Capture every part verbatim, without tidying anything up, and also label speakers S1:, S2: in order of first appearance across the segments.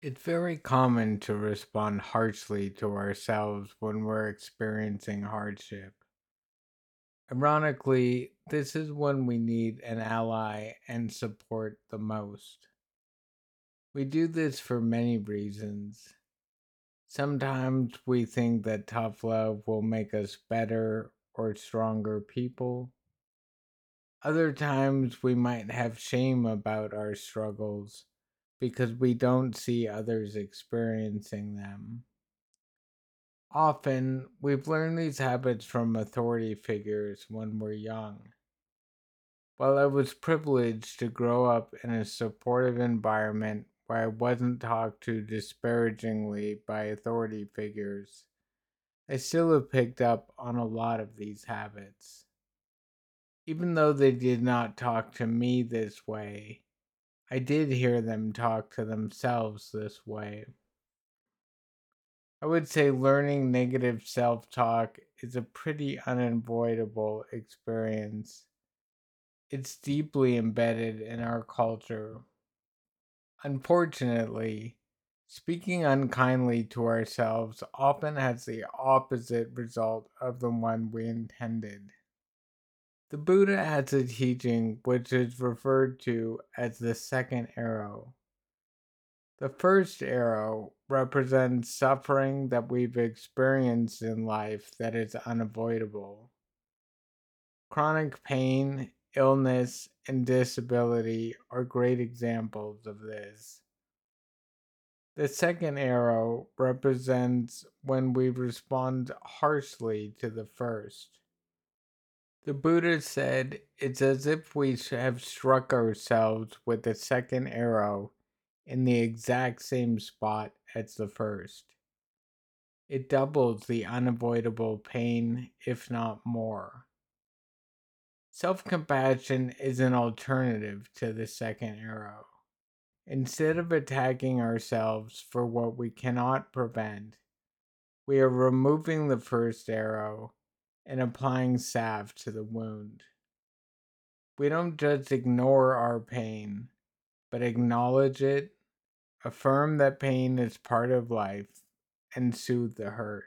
S1: It's very common to respond harshly to ourselves when we're experiencing hardship. Ironically, this is when we need an ally and support the most. We do this for many reasons. Sometimes we think that tough love will make us better or stronger people. Other times we might have shame about our struggles because we don't see others experiencing them. Often, we've learned these habits from authority figures when we're young. While I was privileged to grow up in a supportive environment where I wasn't talked to disparagingly by authority figures, I still have picked up on a lot of these habits. Even though they did not talk to me this way, I did hear them talk to themselves this way. I would say learning negative self talk is a pretty unavoidable experience. It's deeply embedded in our culture. Unfortunately, speaking unkindly to ourselves often has the opposite result of the one we intended. The Buddha has a teaching which is referred to as the second arrow. The first arrow represents suffering that we've experienced in life that is unavoidable. Chronic pain, illness, and disability are great examples of this. The second arrow represents when we respond harshly to the first. The Buddha said it's as if we have struck ourselves with the second arrow in the exact same spot as the first. It doubles the unavoidable pain, if not more. Self compassion is an alternative to the second arrow. Instead of attacking ourselves for what we cannot prevent, we are removing the first arrow and applying salve to the wound. We don't just ignore our pain, but acknowledge it, affirm that pain is part of life, and soothe the hurt.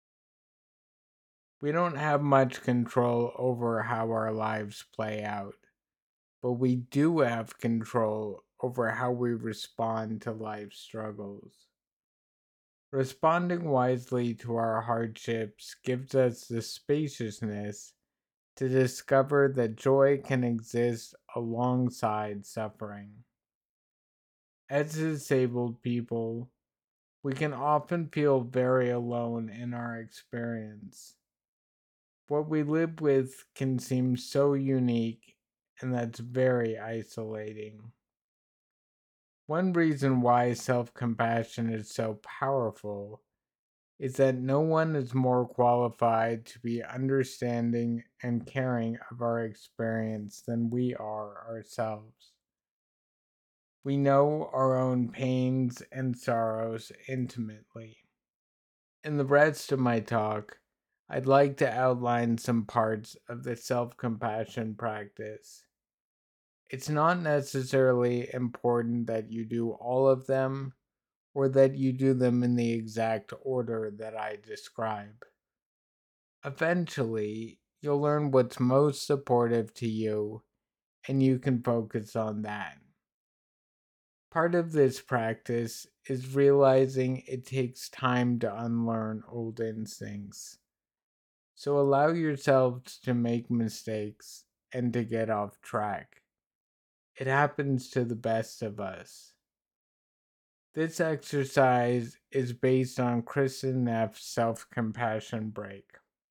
S1: We don't have much control over how our lives play out, but we do have control over how we respond to life's struggles. Responding wisely to our hardships gives us the spaciousness to discover that joy can exist alongside suffering. As disabled people, we can often feel very alone in our experience. What we live with can seem so unique, and that's very isolating. One reason why self compassion is so powerful is that no one is more qualified to be understanding and caring of our experience than we are ourselves. We know our own pains and sorrows intimately. In the rest of my talk, I'd like to outline some parts of the self compassion practice. It's not necessarily important that you do all of them or that you do them in the exact order that I describe. Eventually, you'll learn what's most supportive to you and you can focus on that. Part of this practice is realizing it takes time to unlearn old instincts. So allow yourselves to make mistakes and to get off track. It happens to the best of us. This exercise is based on Kristen Neff's self compassion break.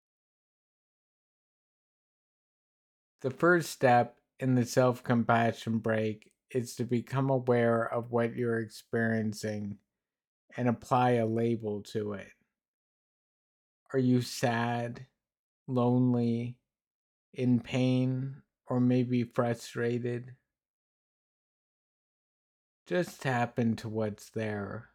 S1: The first step in the self compassion break is to become aware of what you're experiencing and apply a label to it. Are you sad, lonely, in pain, or maybe frustrated? Just tap into what's there.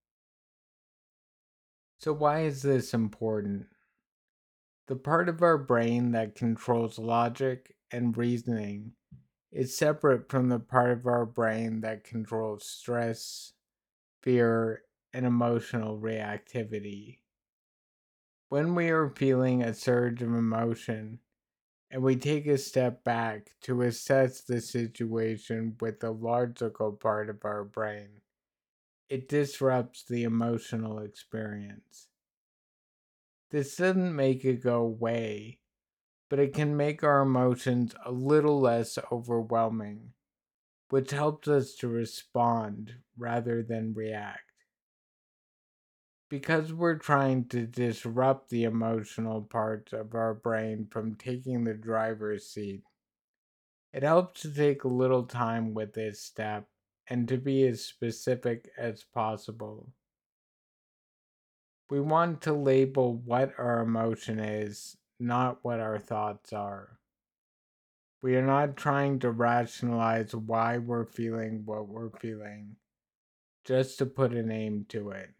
S1: So, why is this important? The part of our brain that controls logic and reasoning is separate from the part of our brain that controls stress, fear, and emotional reactivity. When we are feeling a surge of emotion and we take a step back to assess the situation with the logical part of our brain, it disrupts the emotional experience. This doesn't make it go away, but it can make our emotions a little less overwhelming, which helps us to respond rather than react. Because we're trying to disrupt the emotional parts of our brain from taking the driver's seat, it helps to take a little time with this step and to be as specific as possible. We want to label what our emotion is, not what our thoughts are. We are not trying to rationalize why we're feeling what we're feeling, just to put a name to it.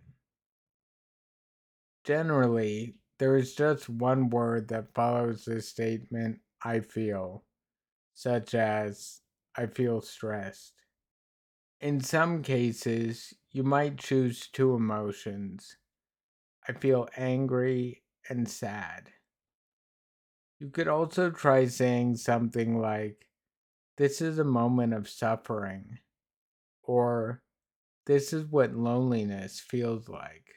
S1: Generally, there is just one word that follows the statement, I feel, such as, I feel stressed. In some cases, you might choose two emotions. I feel angry and sad. You could also try saying something like, this is a moment of suffering, or this is what loneliness feels like.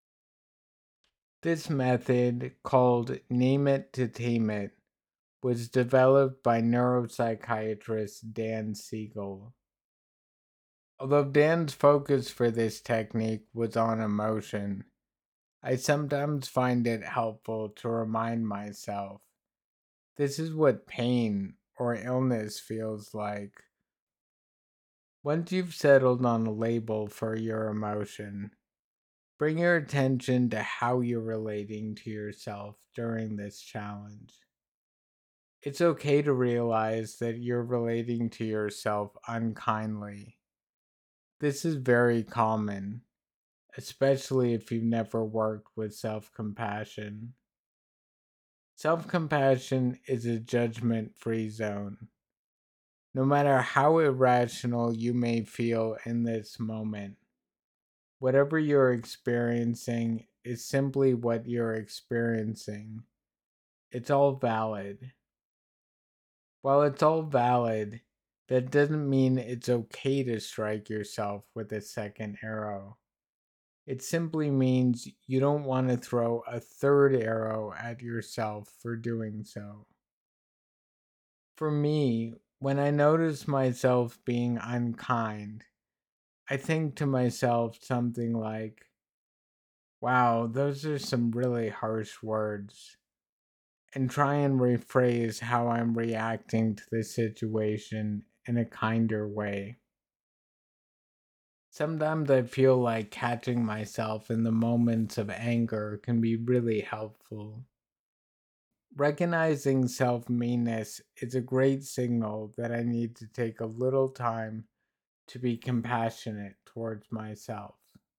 S1: This method, called Name It to Tame It, was developed by neuropsychiatrist Dan Siegel. Although Dan's focus for this technique was on emotion, I sometimes find it helpful to remind myself this is what pain or illness feels like. Once you've settled on a label for your emotion, bring your attention to how you're relating to yourself during this challenge. It's okay to realize that you're relating to yourself unkindly. This is very common, especially if you've never worked with self compassion. Self compassion is a judgment free zone. No matter how irrational you may feel in this moment, whatever you're experiencing is simply what you're experiencing. It's all valid. While it's all valid, that doesn't mean it's okay to strike yourself with a second arrow. It simply means you don't want to throw a third arrow at yourself for doing so. For me, when I notice myself being unkind, I think to myself something like, wow, those are some really harsh words, and try and rephrase how I'm reacting to the situation in a kinder way. Sometimes I feel like catching myself in the moments of anger can be really helpful. Recognizing self meanness is a great signal that I need to take a little time to be compassionate towards myself.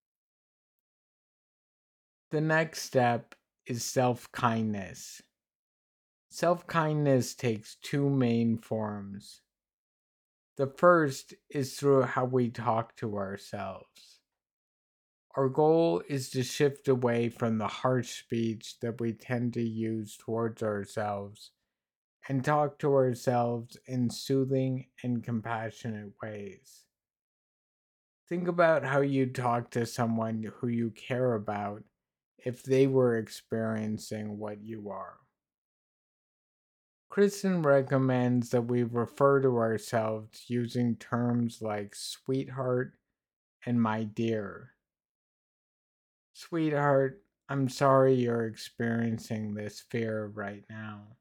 S1: The next step is self kindness. Self kindness takes two main forms. The first is through how we talk to ourselves. Our goal is to shift away from the harsh speech that we tend to use towards ourselves and talk to ourselves in soothing and compassionate ways. Think about how you'd talk to someone who you care about if they were experiencing what you are. Kristen recommends that we refer to ourselves using terms like sweetheart and my dear. Sweetheart, I'm sorry you're experiencing this fear right now.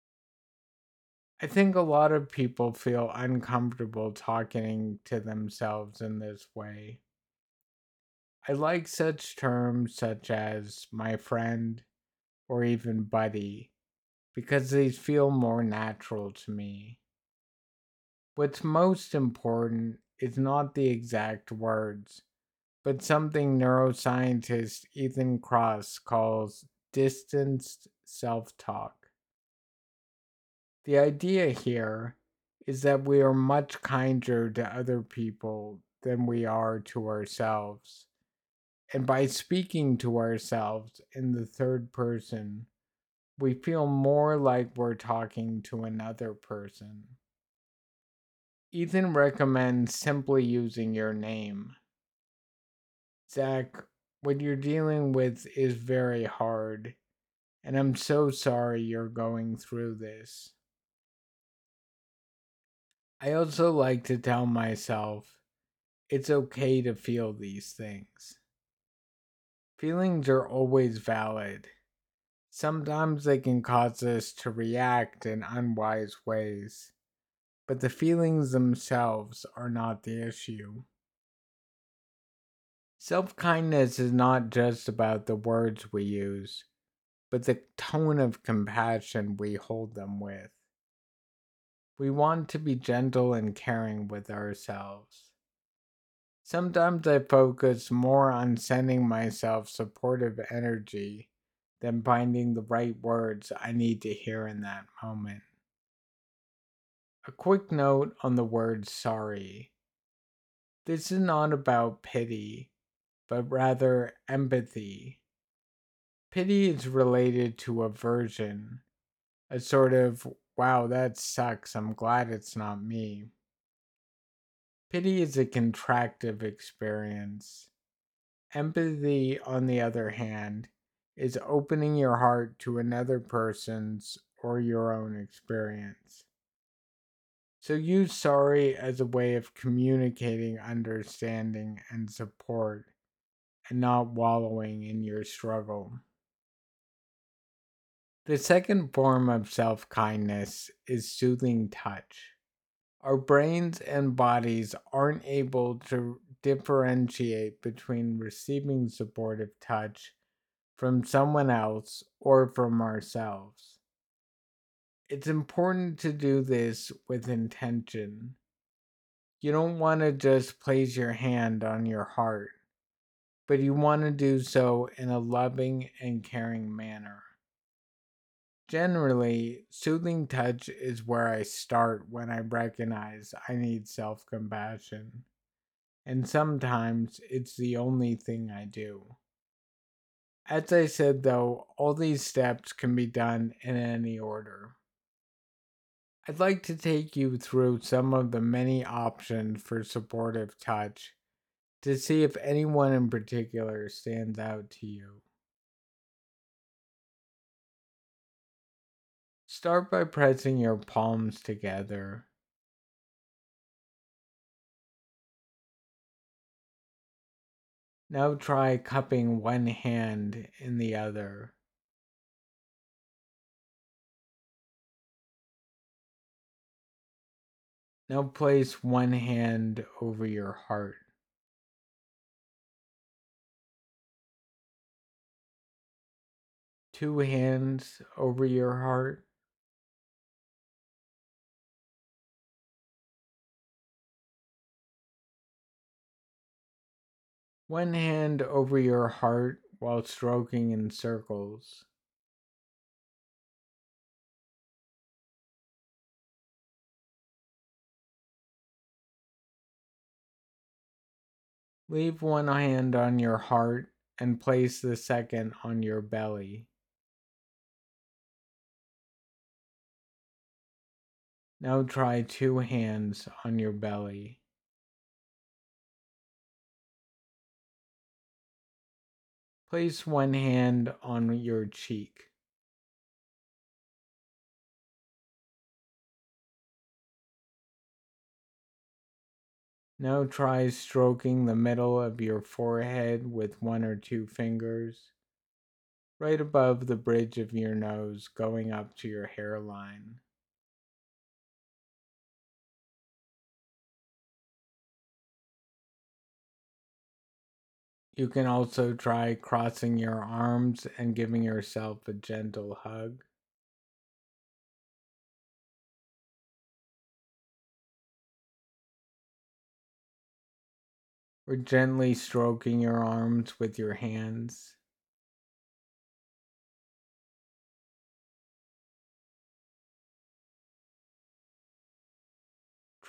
S1: I think a lot of people feel uncomfortable talking to themselves in this way. I like such terms such as my friend or even buddy because they feel more natural to me. What's most important is not the exact words, but something neuroscientist Ethan Kross calls distanced self talk. The idea here is that we are much kinder to other people than we are to ourselves. And by speaking to ourselves in the third person, we feel more like we're talking to another person. Ethan recommends simply using your name. Zach, what you're dealing with is very hard, and I'm so sorry you're going through this. I also like to tell myself it's okay to feel these things. Feelings are always valid. Sometimes they can cause us to react in unwise ways, but the feelings themselves are not the issue. Self kindness is not just about the words we use, but the tone of compassion we hold them with. We want to be gentle and caring with ourselves. Sometimes I focus more on sending myself supportive energy than finding the right words I need to hear in that moment. A quick note on the word sorry. This is not about pity, but rather empathy. Pity is related to aversion, a sort of, wow, that sucks, I'm glad it's not me. Pity is a contractive experience. Empathy, on the other hand, is opening your heart to another person's or your own experience. So use sorry as a way of communicating understanding and support and not wallowing in your struggle. The second form of self kindness is soothing touch. Our brains and bodies aren't able to differentiate between receiving supportive touch from someone else or from ourselves. It's important to do this with intention. You don't want to just place your hand on your heart, but you want to do so in a loving and caring manner. Generally, soothing touch is where I start when I recognize I need self compassion, and sometimes it's the only thing I do. As I said, though, all these steps can be done in any order. I'd like to take you through some of the many options for supportive touch to see if anyone in particular stands out to you. Start by pressing your palms together. Now try cupping one hand in the other. Now place one hand over your heart. Two hands over your heart. One hand over your heart while stroking in circles. Leave one hand on your heart and place the second on your belly. Now try two hands on your belly. Place one hand on your cheek. Now try stroking the middle of your forehead with one or two fingers, right above the bridge of your nose going up to your hairline. You can also try crossing your arms and giving yourself a gentle hug. Or gently stroking your arms with your hands.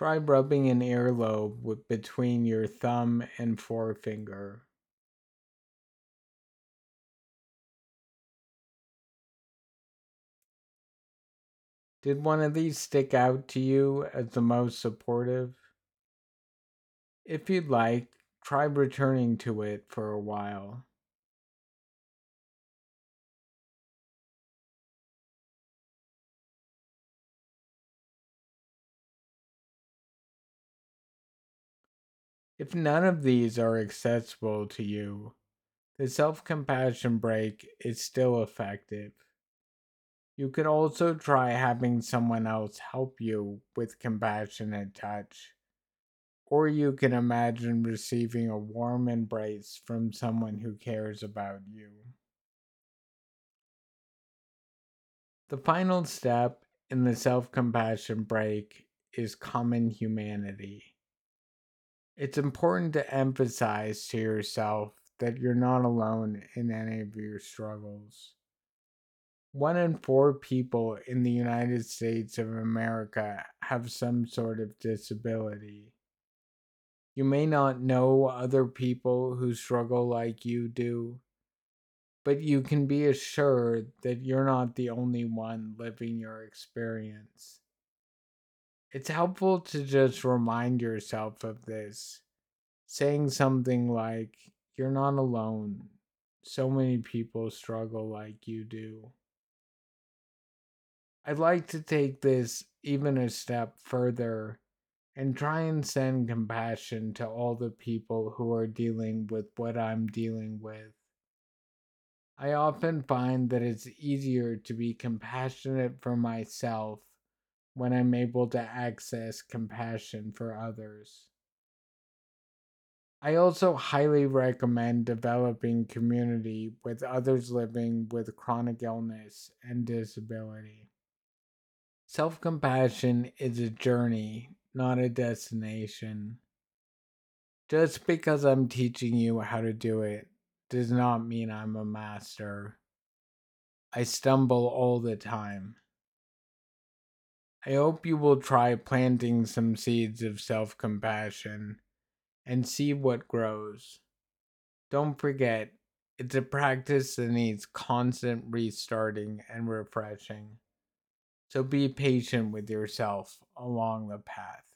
S1: Try rubbing an earlobe with between your thumb and forefinger. Did one of these stick out to you as the most supportive? If you'd like, try returning to it for a while. If none of these are accessible to you, the self compassion break is still effective. You could also try having someone else help you with compassionate touch, or you can imagine receiving a warm embrace from someone who cares about you. The final step in the self compassion break is common humanity. It's important to emphasize to yourself that you're not alone in any of your struggles. One in four people in the United States of America have some sort of disability. You may not know other people who struggle like you do, but you can be assured that you're not the only one living your experience. It's helpful to just remind yourself of this, saying something like, "You're not alone. So many people struggle like you do." I'd like to take this even a step further and try and send compassion to all the people who are dealing with what I'm dealing with. I often find that it's easier to be compassionate for myself when I'm able to access compassion for others. I also highly recommend developing community with others living with chronic illness and disability. Self compassion is a journey, not a destination. Just because I'm teaching you how to do it does not mean I'm a master. I stumble all the time. I hope you will try planting some seeds of self compassion and see what grows. Don't forget, it's a practice that needs constant restarting and refreshing. So be patient with yourself along the path.